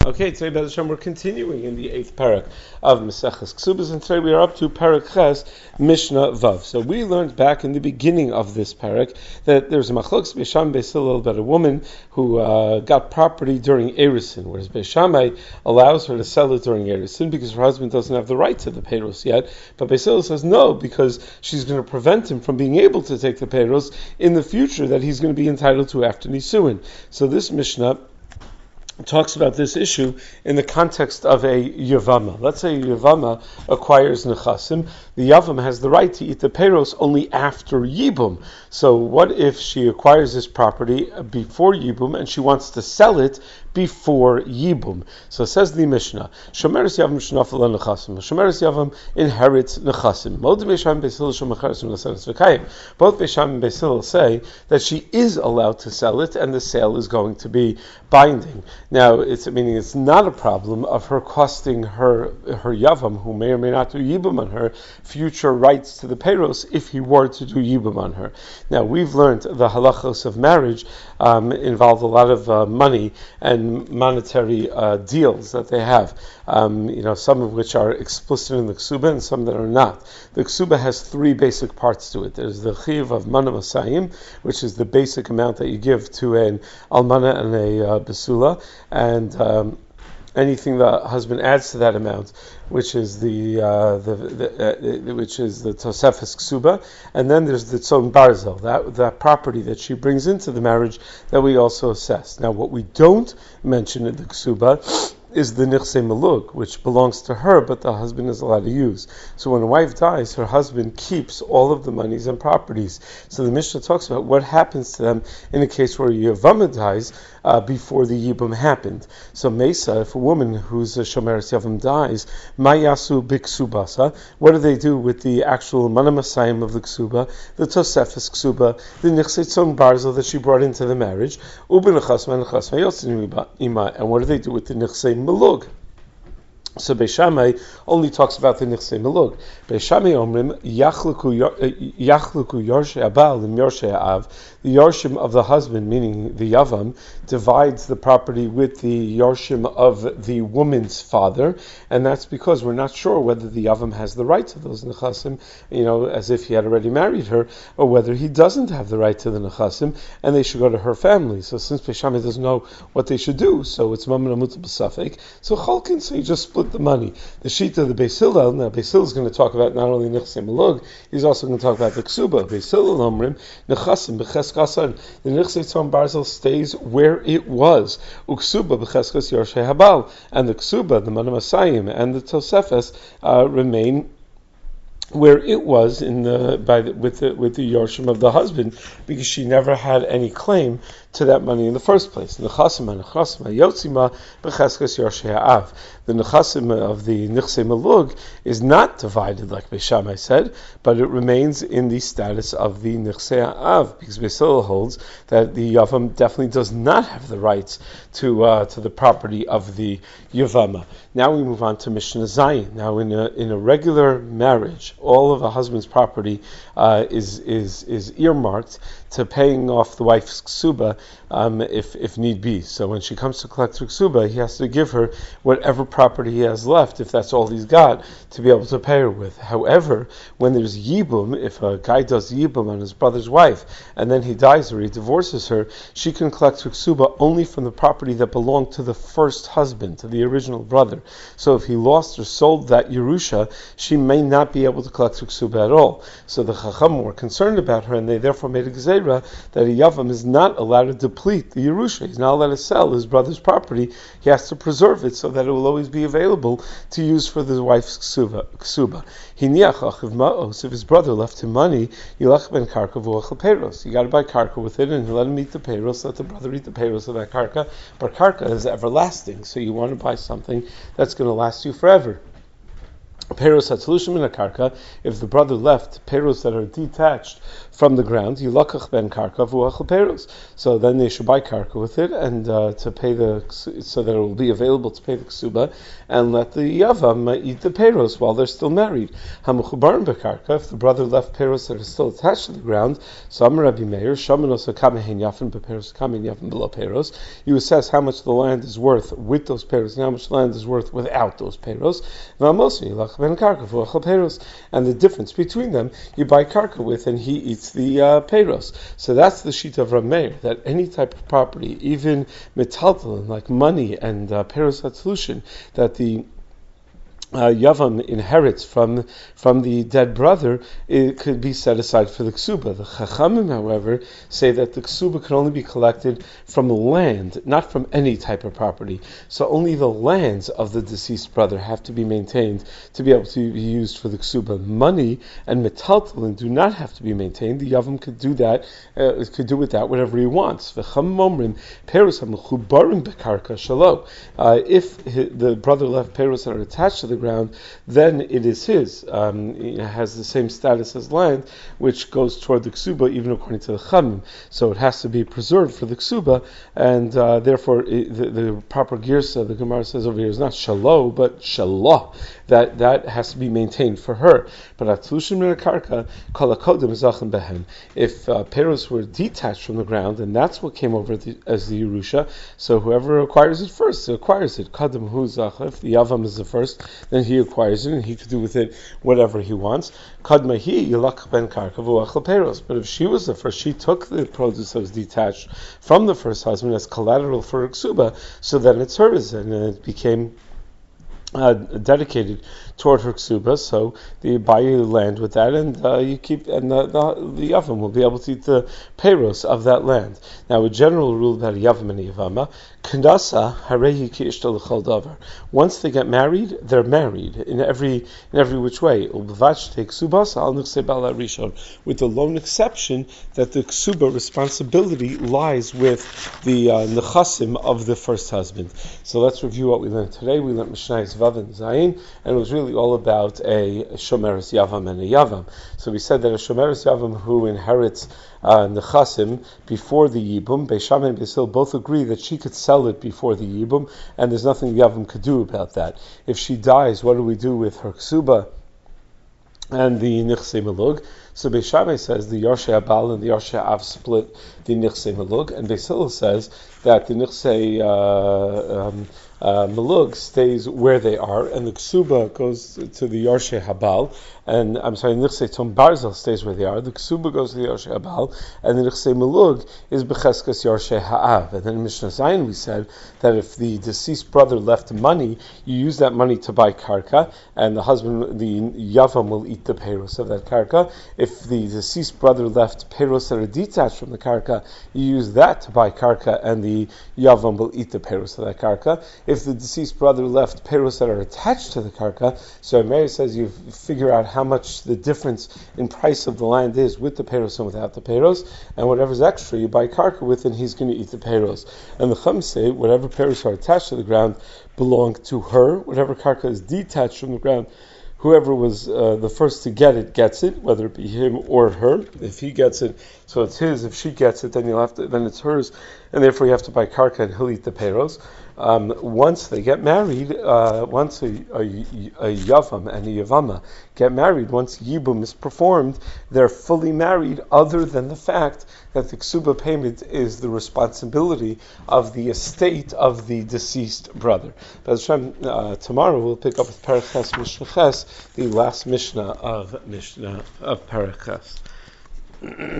Okay, today, B'ez Hashem, we're continuing in the 8th parak of Maseches Ksubas, and today we are up to Parak Ches, Mishnah Vav. So we learned back in the beginning of this parak that there's a machlokes Beis Shammai Beis Hillel about a woman who got property during Erusin, whereas Beis Shammai allows her to sell it during Erusin because her husband doesn't have the right to the peiros yet, but Beis Hillel says no, because she's going to prevent him from being able to take the peiros in the future that he's going to be entitled to after Nisuin. So this Mishnah talks about this issue in the context of a Yavama. Let's say a Yavama acquires Nechasim. The Yavam has the right to eat the peiros only after Yibum. So what if she acquires this property before Yibum and she wants to sell it before Yibum? So says the Mishnah, Shomeres Yavam Shnafel Nechasim. Shomeres Yavam inherits Nechasim. Both Beis Shammai and Beis Hillel say that she is allowed to sell it and the sale is going to be binding. Now, it's not a problem of her costing her Yavam, who may or may not do Yibum on her, future rights to the peiros if he were to do Yibum on her. Now, we've learned the halachos of marriage involve a lot of money and monetary deals that they have. Some of which are explicit in the Ksuba and some that are not. The Ksuba has three basic parts to it. There's the chiv of mana masayim, which is the basic amount that you give to an almana and a basula, and anything the husband adds to that amount, which is the Tosefes Ksuba, and then there's the Tzon Barzel, that property that she brings into the marriage that we also assess. Now, what we don't mention in the Ksuba is the Nichse Malug, which belongs to her, but the husband is allowed to use. So when a wife dies, her husband keeps all of the monies and properties. So the Mishnah talks about what happens to them in a case where a Yavama dies before the Yibum happened. So Mesa, if a woman who's a Shomeres Yavam dies, Mayasu Biksubasa, what do they do with the actual Mana Masayim of the Ksuba, the Tosefes Ksuba, the Nichse Tzon Barzel that she brought into the marriage, and what do they do with the Nichse Malug? So Beis Shammai only talks about the Nichse Malug. Beis Shammai omrim yachluku yorshei abal im yorshei av. The yorshim of the husband, meaning the yavam, divides the property with the yorshim of the woman's father, and that's because we're not sure whether the yavam has the right to those nechasim, as if he had already married her, or whether he doesn't have the right to the nechasim, and they should go to her family. So since Beis Shammai doesn't know what they should do, so it's mammon amutzah b'safek. So chalkin, so you just split the money. The sheet of the Beis Hillel, now Beis Hillel is going to talk about not only Nichse Malug, he's also going to talk about the Ksuba. Beis Hillel omrim nechasim b'ches kasan. The Nichse Tzon Barzel stays where it was. Uksuba b'cheskes yorshei habal, and the Ksuba, the Mana Masayim, and the Tosefes remain where it was with the yorshim of the husband, because she never had any claim to that money in the first place. The nechasim of the Nichse Malug is not divided like Beis Shammai said, but it remains in the status of the Nichse Av, because Beis Hillel holds that the Yavam definitely does not have the rights to the property of the Yavama. Now we move on to Mishnah Zayin. Now in a regular marriage, all of a husband's property is earmarked to paying off the wife's ksuba if need be. So when she comes to collect her ksuba, he has to give her whatever property he has left, if that's all he's got, to be able to pay her with. However, when there's yibum, if a guy does yibum on his brother's wife, and then he dies or he divorces her, she can collect her ksuba only from the property that belonged to the first husband, to the original brother. So if he lost or sold that Yerusha, she may not be able to collect her ksuba at all. So the Chacham were concerned about her, and they therefore made a gzeira that a Yavam is not allowed to deplete the Yerusha. He's not allowed to sell his brother's property. He has to preserve it so that it will always be available to use for the wife's ksuba. If his brother left him money, yilach ben karka v'ochel peiros. You got to buy karka with it, and you let him eat the peiros. Let the brother eat the peiros of that karka. But karka is everlasting, so you want to buy something that's going to last you forever. Peiros hatzalushim in a karka. If the brother left peiros that are detached from the ground, Yilakach ben karka v'uachal peros. So then they should buy karka with it, and to pay so that it will be available to pay the ksuba, and let the yavam eat the peros while they're still married. Hamuchubarim bekarka, if the brother left peros that are still attached to the ground, so Amar Rabbi Meir, Shamanos kamehin yafin beperos kamehin yafin below peros. You assess how much the land is worth with those peros, and how much the land is worth without those peros. And the difference between them, you buy karka with, and he eats the peros. So that's the sheet of Rameir, that any type of property, even metaltalin, like money and peros hatzlushin, that the Yavam inherits from the dead brother, it could be set aside for the ksuba. The Chachamim, however, say that the ksuba can only be collected from land, not from any type of property. So only the lands of the deceased brother have to be maintained to be able to be used for the ksuba. Money and metaltalin do not have to be maintained. The Yavam could do that, could do with that whatever he wants. If the brother left peros that are attached to the ground, then it is his. It has the same status as land, which goes toward the ksuba, even according to the chamim. So it has to be preserved for the ksuba, and therefore the proper girsa, the Gemara says over here, is not shalo, but shalah. That has to be maintained for her. But atlushim min karka kol hakodem zachem behem. If peros were detached from the ground, and that's what came over as the Yerusha, so whoever acquires it first acquires it. Kadam hu zach. If the yavam is the first, then he acquires it, and he could do with it whatever he wants. Kadmahi yilach ben karka v'uachal peros. But if she was the first, she took the produce that was detached from the first husband as collateral for her ksuba, so then it's hers, and it became dedicated toward her ksuba, so you buy your land with that, and you keep, and the yavam will be able to eat the peros of that land. Now, a general rule about a yavam and a yavama, kandasa harehi ki ishta l'chol davar. Once they get married, they're married in every which way. Ubavach take ksubas al nuchse bala rishon, with the lone exception that the ksuba responsibility lies with the nechasim of the first husband. So let's review what we learned today. We learned Mishnayos Vav and Zayin, and it was really all about a shomeres yavam and a yavam. So we said that a shomeres yavam who inherits nechasim before the yibum, Beis Shammai and Beis Hillel both agree that she could sell it before the yibum, and there's nothing the yavam could do about that. If she dies, what do we do with her ksuba and the nichse melug? So Beis Shammai says the Yarshei Abal and the Yarshei Av split the nichse melug, and Beis Hillel says that the nichse melug stays where they are, and the ksuba goes to the Yarshei Habal, and nichse tom barzel stays where they are. The ksuba goes to the Yarshei Habal, and the nichse melug is becheskas Yarshei Ha'av. And then in Mishnah Zayin we said that if the deceased brother left money, you use that money to buy karka, and the husband, the yavam, will eat the peros of that karka. If the deceased brother left peros that are detached from the karka, you use that to buy karka, and the yavam will eat the peros of that karka. If the deceased brother left peros that are attached to the karka, so Mary says you figure out how much the difference in price of the land is with the peros and without the peros, and whatever's extra you buy karka with, and he's going to eat the peros. And the Chum say whatever peros are attached to the ground belong to her. Whatever karka is detached from the ground, whoever was the first to get it gets it, whether it be him or her. If he gets it, so it's his. If she gets it, then then it's hers, and therefore you have to buy karka, and he'll eat the peros. Once they get married, once a yavam and a yavama get married, once yibum is performed, they're fully married, other than the fact that the ksuba payment is the responsibility of the estate of the deceased brother. But tomorrow we'll pick up with Perek Ches Mishnah Ches, the last Mishnah of Perek Ches.